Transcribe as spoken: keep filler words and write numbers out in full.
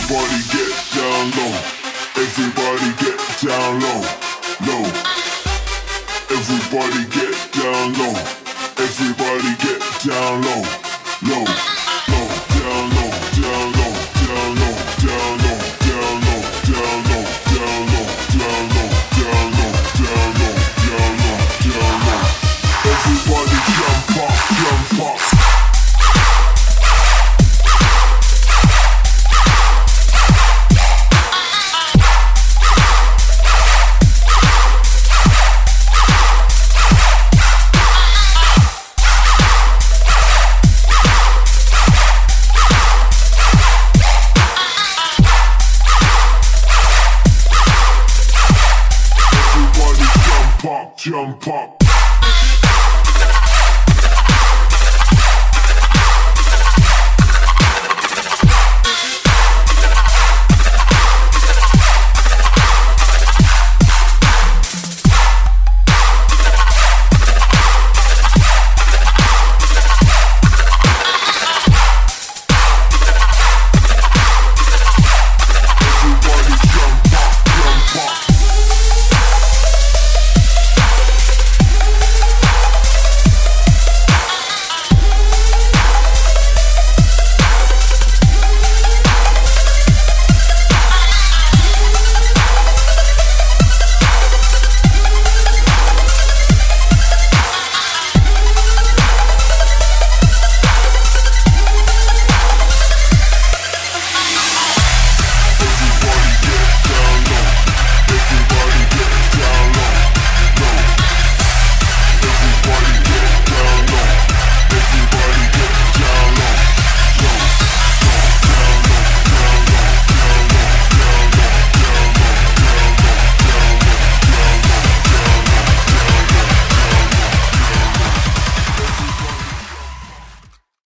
Everybody get down low. Everybody get down low, low. Everybody get down low. Everybody get down low, low, low. Down low, down low, down low, down low, down low, down low, down low, down low, down low, down low, down low, down low. Everybody jump up, jump up. Jump up.